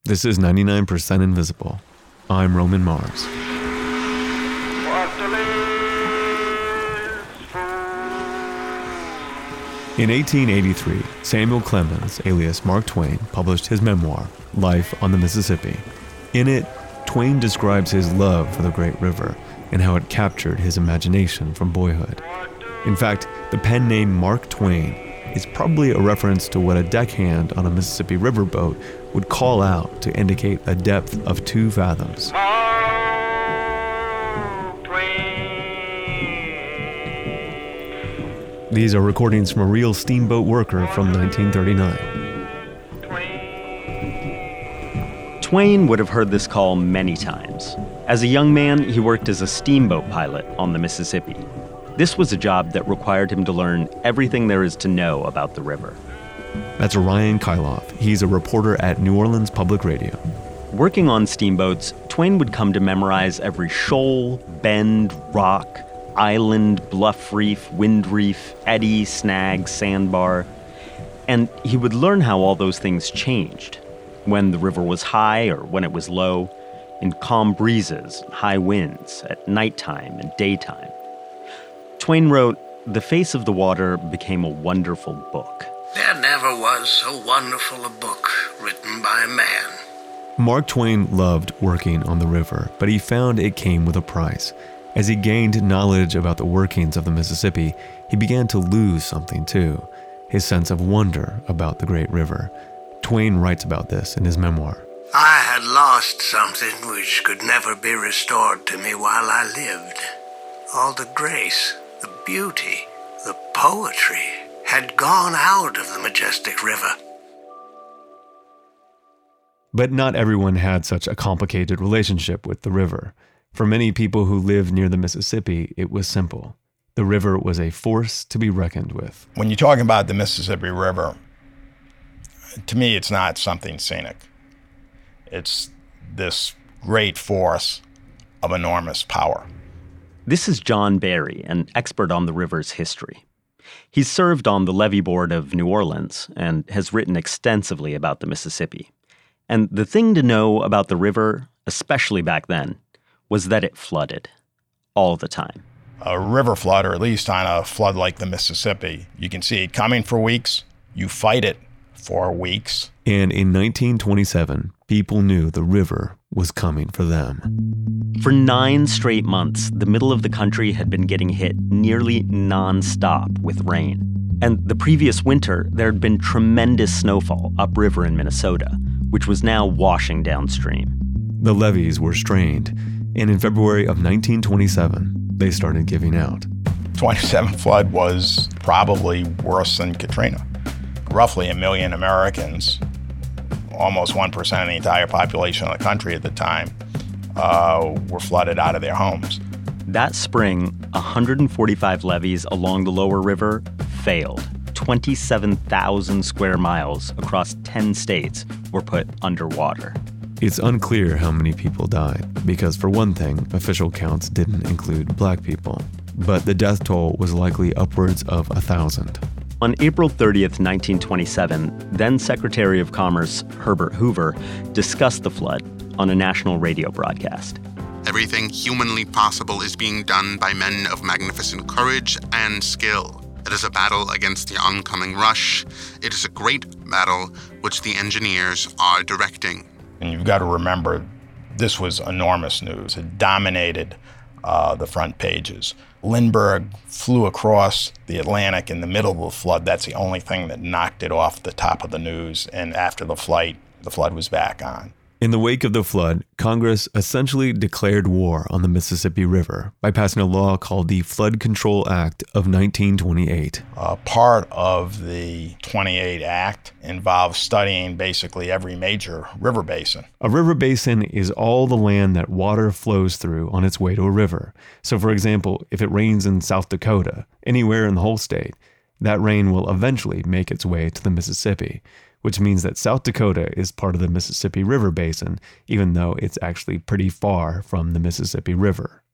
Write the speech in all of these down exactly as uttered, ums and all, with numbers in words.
This is ninety-nine percent Invisible. I'm Roman Mars. In eighteen eighty-three, Samuel Clemens, alias Mark Twain, published his memoir, Life on the Mississippi. In it, Twain describes his love for the great river and how it captured his imagination from boyhood. In fact, the pen name Mark Twain is probably a reference to what a deckhand on a Mississippi riverboat would call out to indicate a depth of two fathoms. These are recordings from a real steamboat worker from nineteen thirty-nine. Twain would have heard this call many times. As a young man, he worked as a steamboat pilot on the Mississippi. This was a job that required him to learn everything there is to know about the river. That's Ryan Kailath. He's a reporter at New Orleans Public Radio. Working on steamboats, Twain would come to memorize every shoal, bend, rock, island, bluff reef, wind reef, eddy, snag, sandbar. And he would learn how all those things changed. When the river was high or when it was low, in calm breezes, high winds, at nighttime and daytime. Twain wrote, "The face of the water became a wonderful book." There never was so wonderful a book written by a man. Mark Twain loved working on the river, but he found it came with a price. As he gained knowledge about the workings of the Mississippi, he began to lose something too, his sense of wonder about the great river. Twain writes about this in his memoir. I had lost something which could never be restored to me while I lived. All the grace, the beauty, the poetry had gone out of the majestic river. But not everyone had such a complicated relationship with the river. For many people who lived near the Mississippi, it was simple. The river was a force to be reckoned with. When you're talking about the Mississippi River, to me, it's not something scenic. It's this great force of enormous power. This is John Barry, an expert on the river's history. He's served on the Levee Board of New Orleans and has written extensively about the Mississippi. And the thing to know about the river, especially back then, was that it flooded all the time. A river flood, or at least on a flood like the Mississippi, you can see it coming for weeks. You fight it for weeks. And in nineteen twenty-seven, people knew the river was coming for them. For nine straight months, the middle of the country had been getting hit nearly nonstop with rain. And the previous winter, there had been tremendous snowfall upriver in Minnesota, which was now washing downstream. The levees were strained, and in February of nineteen twenty-seven, they started giving out. twenty-seven flood was probably worse than Katrina. Roughly a million Americans, almost one percent of the entire population of the country at the time, uh, were flooded out of their homes. That spring, one hundred forty-five levees along the lower river failed. twenty-seven thousand square miles across ten states were put underwater. It's unclear how many people died, because for one thing, official counts didn't include black people. But the death toll was likely upwards of a thousand. On April thirtieth, nineteen twenty-seven, then Secretary of Commerce Herbert Hoover discussed the flood on a national radio broadcast. Everything humanly possible is being done by men of magnificent courage and skill. It is a battle against the oncoming rush. It is a great battle which the engineers are directing. And you've got to remember, this was enormous news. It dominated uh, the front pages. Lindbergh flew across the Atlantic in the middle of the flood. That's the only thing that knocked it off the top of the news. And after the flight, the flood was back on. In the wake of the flood, Congress essentially declared war on the Mississippi River by passing a law called the Flood Control Act of nineteen twenty-eight. Uh, part of the twenty-eight Act involves studying basically every major river basin. A river basin is all the land that water flows through on its way to a river. So for example, if it rains in South Dakota, anywhere in the whole state, that rain will eventually make its way to the Mississippi, which means that South Dakota is part of the Mississippi River Basin, even though it's actually pretty far from the Mississippi River.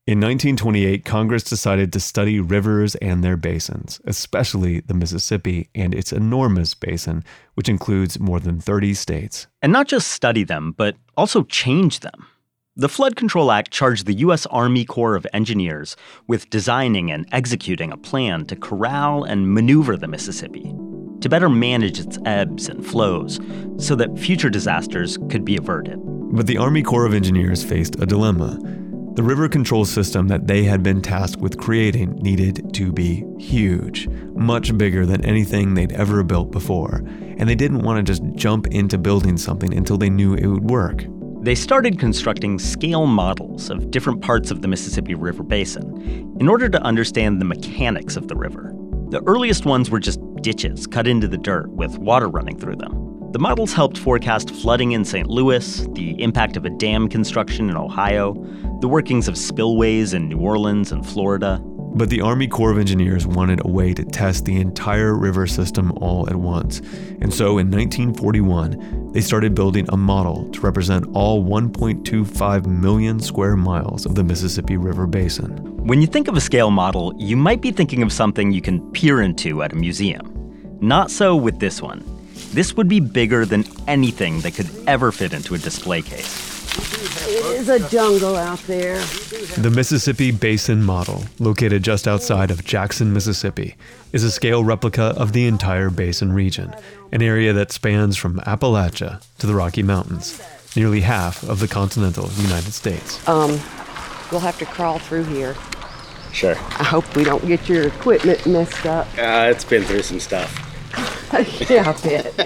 In nineteen twenty-eight, Congress decided to study rivers and their basins, especially the Mississippi and its enormous basin, which includes more than thirty states. And not just study them, but also change them. The Flood Control Act charged the U S Army Corps of Engineers with designing and executing a plan to corral and maneuver the Mississippi, to better manage its ebbs and flows so that future disasters could be averted. But the Army Corps of Engineers faced a dilemma. The river control system that they had been tasked with creating needed to be huge, much bigger than anything they'd ever built before, and they didn't want to just jump into building something until they knew it would work. They started constructing scale models of different parts of the Mississippi River Basin in order to understand the mechanics of the river. The earliest ones were just ditches cut into the dirt with water running through them. The models helped forecast flooding in Saint Louis, the impact of a dam construction in Ohio, the workings of spillways in New Orleans and Florida. But the Army Corps of Engineers wanted a way to test the entire river system all at once. And so in nineteen forty-one, they started building a model to represent all one point two five million square miles of the Mississippi River Basin. When you think of a scale model, you might be thinking of something you can peer into at a museum. Not so with this one. This would be bigger than anything that could ever fit into a display case. It is a jungle out there. The Mississippi Basin Model, located just outside of Jackson, Mississippi, is a scale replica of the entire basin region, an area that spans from Appalachia to the Rocky Mountains, nearly half of the continental United States. Um, we'll have to crawl through here. Sure. I hope we don't get your equipment messed up. Uh, it's been through some stuff. Yeah, I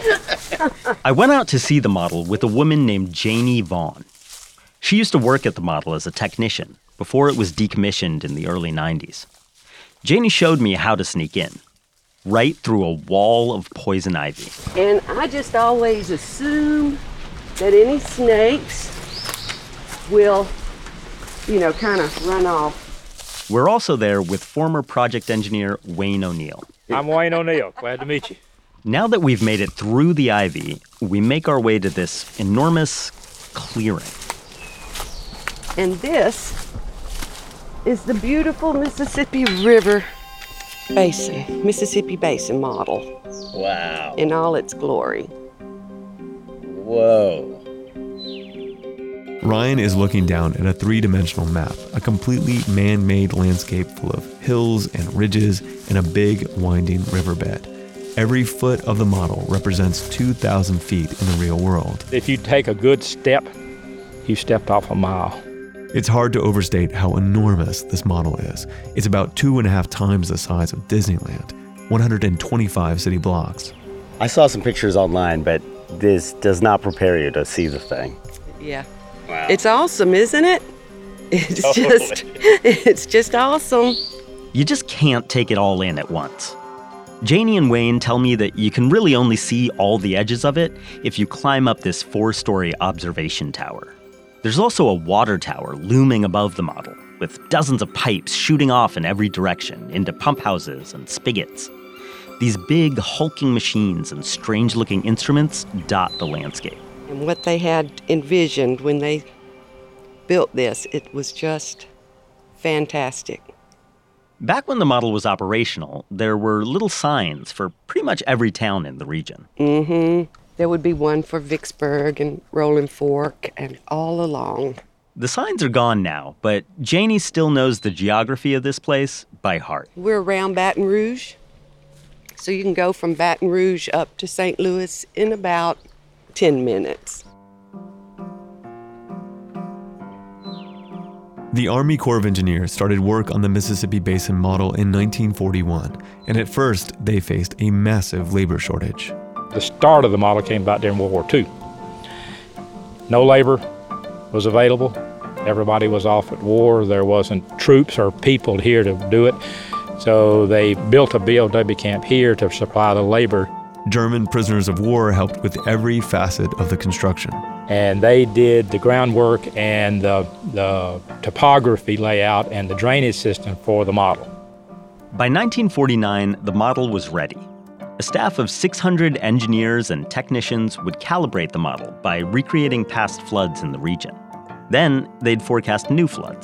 bet. I went out to see the model with a woman named Janie Vaughn. She used to work at the model as a technician before it was decommissioned in the early nineties. Janie showed me how to sneak in, right through a wall of poison ivy. And I just always assume that any snakes will, you know, kind of run off. We're also there with former project engineer Wayne O'Neill. I'm Wayne O'Neill. Glad to meet you. Now that we've made it through the ivy, we make our way to this enormous clearing. And this is the beautiful Mississippi River Basin, Mississippi Basin model. Wow. In all its glory. Whoa. Ryan is looking down at a three-dimensional map, a completely man-made landscape full of hills and ridges and a big, winding riverbed. Every foot of the model represents two thousand feet in the real world. If you take a good step, you stepped off a mile. It's hard to overstate how enormous this model is. It's about two and a half times the size of Disneyland, one hundred twenty-five city blocks. I saw some pictures online, but this does not prepare you to see the thing. Yeah. Wow. It's awesome, isn't it? It's Totally. just, it's just awesome. You just can't take it all in at once. Janie and Wayne tell me that you can really only see all the edges of it if you climb up this four-story observation tower. There's also a water tower looming above the model, with dozens of pipes shooting off in every direction into pump houses and spigots. These big, hulking machines and strange-looking instruments dot the landscape. And what they had envisioned when they built this, it was just fantastic. Back when the model was operational, there were little signs for pretty much every town in the region. Mm-hmm. There would be one for Vicksburg and Rolling Fork and all along. The signs are gone now, but Janie still knows the geography of this place by heart. We're around Baton Rouge, so you can go from Baton Rouge up to Saint Louis in about ten minutes. The Army Corps of Engineers started work on the Mississippi Basin model in nineteen forty-one, and at first they faced a massive labor shortage. The start of the model came about during World War Two. No labor was available. Everybody was off at war. There wasn't troops or people here to do it. So they built a B O W camp here to supply the labor. German prisoners of war helped with every facet of the construction. And they did the groundwork and the, the topography layout and the drainage system for the model. By nineteen forty-nine, the model was ready. A staff of six hundred engineers and technicians would calibrate the model by recreating past floods in the region. Then they'd forecast new floods.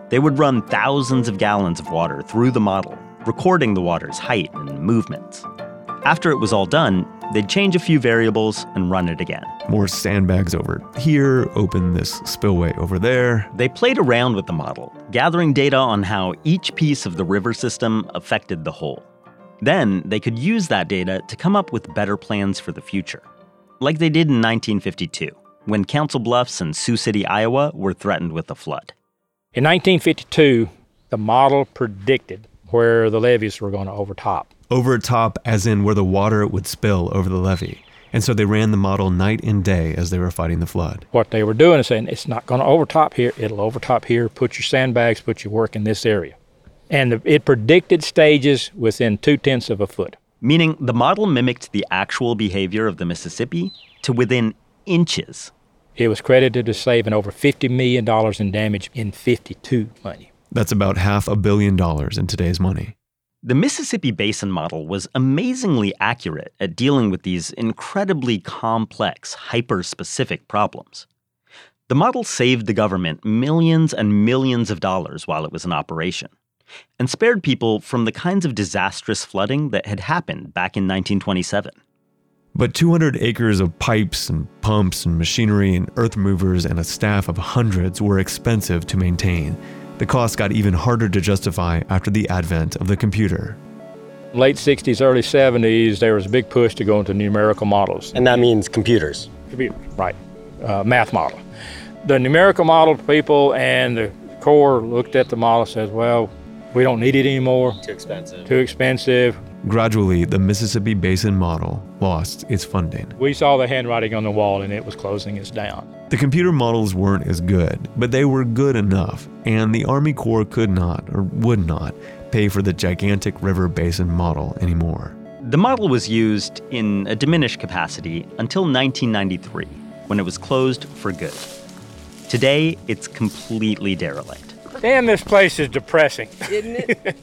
They would run thousands of gallons of water through the model, recording the water's height and movements. After it was all done, they'd change a few variables and run it again. More sandbags over here, open this spillway over there. They played around with the model, gathering data on how each piece of the river system affected the whole. Then they could use that data to come up with better plans for the future, like they did in nineteen fifty-two, when Council Bluffs and Sioux City, Iowa were threatened with a flood. In nineteen fifty-two, the model predicted where the levees were going to overtop. Overtop as in where the water would spill over the levee. And so they ran the model night and day as they were fighting the flood. What they were doing is saying, it's not going to overtop here, it'll overtop here, put your sandbags, put your work in this area. And the, it predicted stages within two-tenths of a foot. Meaning the model mimicked the actual behavior of the Mississippi to within inches. It was credited to saving over fifty million dollars in damage in fifty-two money. That's about half a billion dollars in today's money. The Mississippi Basin model was amazingly accurate at dealing with these incredibly complex, hyper-specific problems. The model saved the government millions and millions of dollars while it was in operation, and spared people from the kinds of disastrous flooding that had happened back in nineteen twenty-seven. But two hundred acres of pipes and pumps and machinery and earth movers and a staff of hundreds were expensive to maintain. The cost got even harder to justify after the advent of the computer. Late sixties, early seventies, there was a big push to go into numerical models. And that means computers. Computers, right. Uh, math model. The numerical model people and the Corps looked at the model and says, well, we don't need it anymore. Too expensive. Too expensive. Gradually, the Mississippi Basin model lost its funding. We saw the handwriting on the wall and it was closing us down. The computer models weren't as good, but they were good enough, and the Army Corps could not, or would not, pay for the gigantic river basin model anymore. The model was used in a diminished capacity until nineteen ninety-three, when it was closed for good. Today, it's completely derelict. Damn, this place is depressing. Isn't it?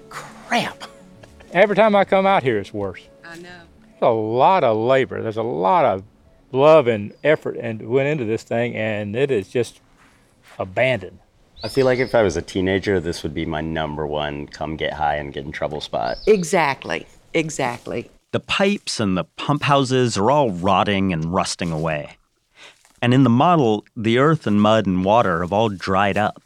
Crap. Every time I come out here, it's worse. I know. There's a lot of labor. There's a lot of love and effort and went into this thing, and it is just abandoned. I feel like if I was a teenager, this would be my number one come get high and get in trouble spot. Exactly. Exactly. The pipes and the pump houses are all rotting and rusting away. And in the model, the earth and mud and water have all dried up.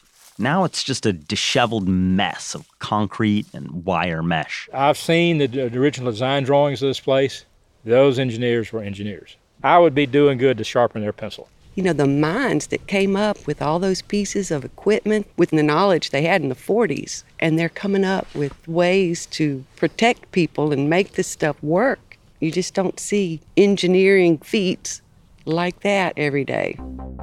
Now it's just a disheveled mess of concrete and wire mesh. I've seen the, the original design drawings of this place. Those engineers were engineers. I would be doing good to sharpen their pencil. You know, the minds that came up with all those pieces of equipment with the knowledge they had in the forties, and they're coming up with ways to protect people and make this stuff work. You just don't see engineering feats like that every day.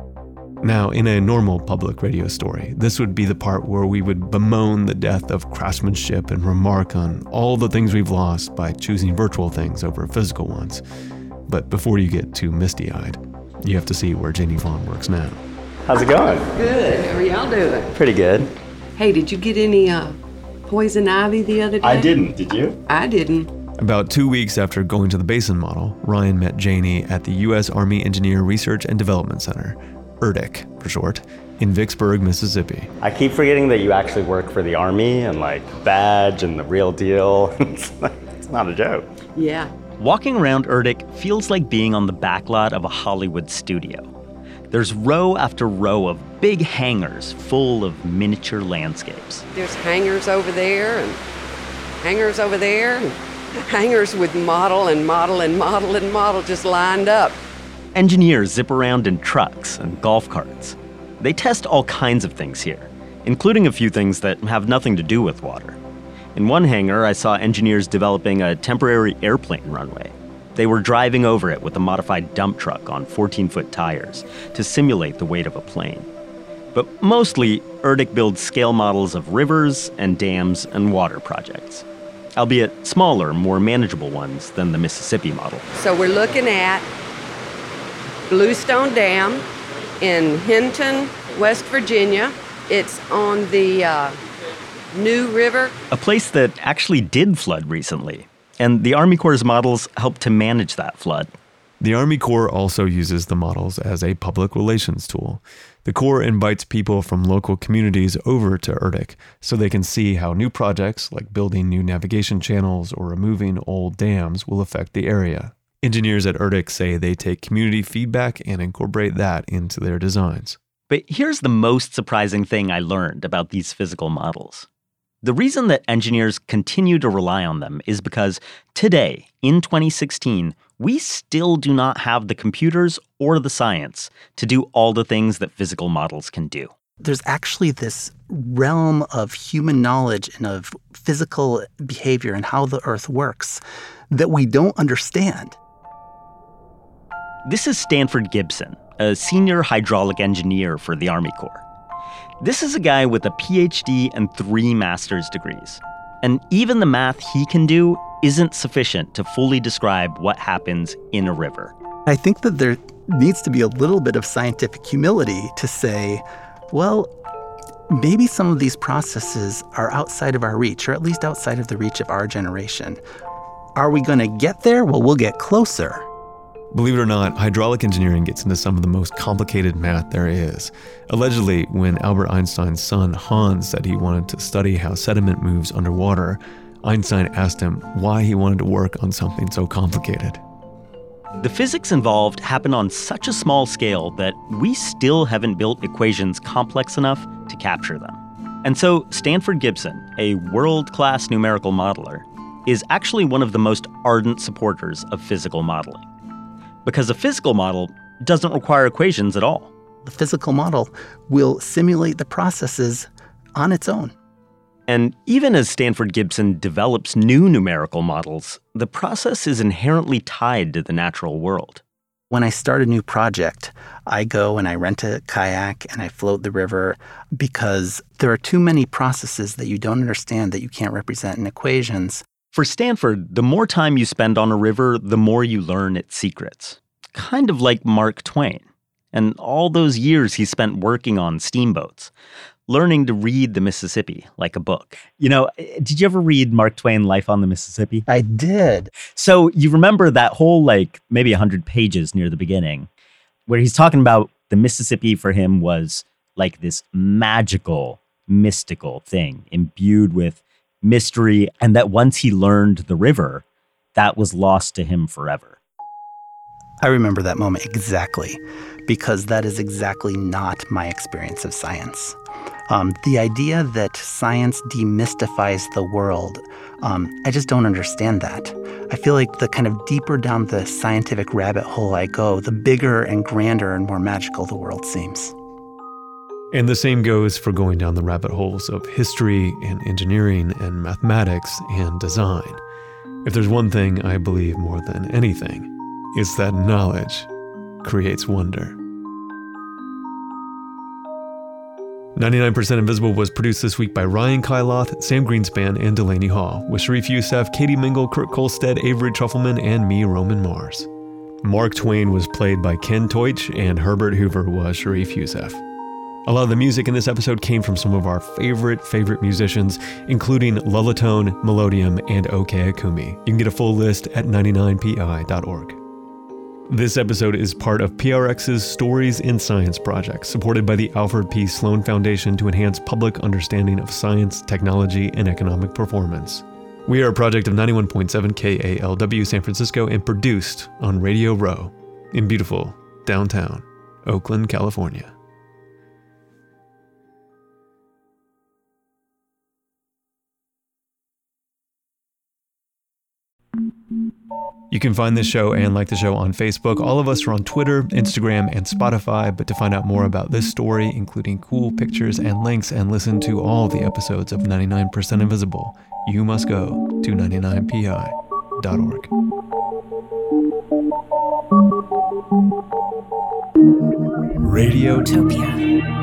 Now, in a normal public radio story, this would be the part where we would bemoan the death of craftsmanship and remark on all the things we've lost by choosing virtual things over physical ones. But before you get too misty-eyed, you have to see where Janie Vaughn works now. How's it going? Good. How are y'all doing? Pretty good. Hey, did you get any uh, poison ivy the other day? I didn't. Did you? I didn't. About two weeks after going to the Basin model, Ryan met Janie at the U S Army Engineer Research and Development Center, E R D C for short, in Vicksburg, Mississippi. I keep forgetting that you actually work for the Army and like badge and the real deal. It's not a joke. Yeah. Walking around E R D C feels like being on the backlot of a Hollywood studio. There's row after row of big hangars full of miniature landscapes. There's hangars over there and hangars over there and hangars with model and model and model and model just lined up. Engineers zip around in trucks and golf carts. They test all kinds of things here, including a few things that have nothing to do with water. In one hangar, I saw engineers developing a temporary airplane runway. They were driving over it with a modified dump truck on fourteen-foot tires to simulate the weight of a plane. But mostly, E R D C builds scale models of rivers and dams and water projects, albeit smaller, more manageable ones than the Mississippi model. So we're looking at Bluestone Dam in Hinton, West Virginia. It's on the uh, New River. A place that actually did flood recently, and the Army Corps' models helped to manage that flood. The Army Corps also uses the models as a public relations tool. The Corps invites people from local communities over to Erdik so they can see how new projects like building new navigation channels or removing old dams will affect the area. Engineers at Erdik say they take community feedback and incorporate that into their designs. But here's the most surprising thing I learned about these physical models. The reason that engineers continue to rely on them is because today, in twenty sixteen, we still do not have the computers or the science to do all the things that physical models can do. There's actually this realm of human knowledge and of physical behavior and how the Earth works that we don't understand. This is Stanford Gibson, a senior hydraulic engineer for the Army Corps. This is a guy with a P H D and three master's degrees. And even the math he can do isn't sufficient to fully describe what happens in a river. I think that there needs to be a little bit of scientific humility to say, well, maybe some of these processes are outside of our reach, or at least outside of the reach of our generation. Are we going to get there? Well, we'll get closer. Believe it or not, hydraulic engineering gets into some of the most complicated math there is. Allegedly, when Albert Einstein's son Hans said he wanted to study how sediment moves underwater, Einstein asked him why he wanted to work on something so complicated. The physics involved happen on such a small scale that we still haven't built equations complex enough to capture them. And so Stanford Gibson, a world-class numerical modeler, is actually one of the most ardent supporters of physical modeling. Because a physical model doesn't require equations at all. The physical model will simulate the processes on its own. And even as Stanford Gibson develops new numerical models, the process is inherently tied to the natural world. When I start a new project, I go and I rent a kayak and I float the river because there are too many processes that you don't understand that you can't represent in equations. For Stanford, the more time you spend on a river, the more you learn its secrets. Kind of like Mark Twain, and all those years he spent working on steamboats, learning to read the Mississippi like a book. You know, did you ever read Mark Twain, Life on the Mississippi? I did. So you remember that whole, like, maybe one hundred pages near the beginning, where he's talking about the Mississippi for him was like this magical, mystical thing imbued with mystery, and that once he learned the river, that was lost to him forever. I remember that moment exactly, because that is exactly not my experience of science. Um, the idea that science demystifies the world, um, I just don't understand that. I feel like the kind of deeper down the scientific rabbit hole I go, the bigger and grander and more magical the world seems. And the same goes for going down the rabbit holes of history and engineering and mathematics and design. If there's one thing I believe more than anything, it's that knowledge creates wonder. ninety-nine percent Invisible was produced this week by Ryan Kyloth, Sam Greenspan, and Delaney Hall, with Sharif Youssef, Katie Mingle, Kurt Kolstad, Avery Trufelman, and me, Roman Mars. Mark Twain was played by Ken Teutsch, and Herbert Hoover was Sharif Youssef. A lot of the music in this episode came from some of our favorite, favorite musicians, including Lullatone, Melodium, and OK Akumi. You can get a full list at ninety-nine P I dot org. This episode is part of P R X's Stories in Science project, supported by the Alfred P. Sloan Foundation to enhance public understanding of science, technology, and economic performance. We are a project of ninety-one point seven K A L W San Francisco and produced on Radio Row in beautiful downtown Oakland, California. You can find this show and like the show on Facebook. All of us are on Twitter, Instagram, and Spotify. But to find out more about this story, including cool pictures and links, and listen to all the episodes of ninety-nine percent Invisible, you must go to ninety-nine P I dot org. Radiotopia.